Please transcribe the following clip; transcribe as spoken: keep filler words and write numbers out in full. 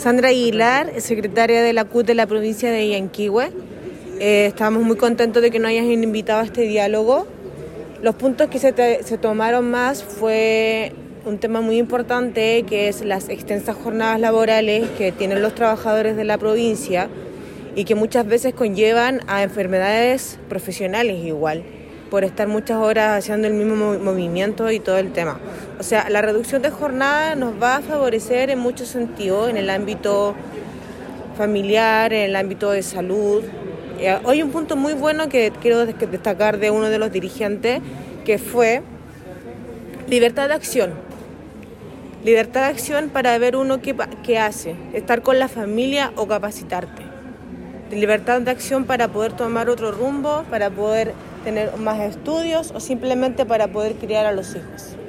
Sandra Aguilar, secretaria de la C U T de la provincia de Yanquihue. Eh, estamos muy contentos de que nos hayan invitado a este diálogo. Los puntos que se, te, se tomaron más fue un tema muy importante, que es las extensas jornadas laborales que tienen los trabajadores de la provincia y que muchas veces conllevan a enfermedades profesionales igual, por estar muchas horas haciendo el mismo movimiento y todo el tema. O sea, la reducción de jornada nos va a favorecer en muchos sentidos, en el ámbito familiar, en el ámbito de salud. Eh, hoy un punto muy bueno que quiero destacar de uno de los dirigentes, que fue libertad de acción. Libertad de acción para ver uno qué, qué hace, estar con la familia o capacitarte. Libertad de acción para poder tomar otro rumbo, para poder tener más estudios o simplemente para poder criar a los hijos.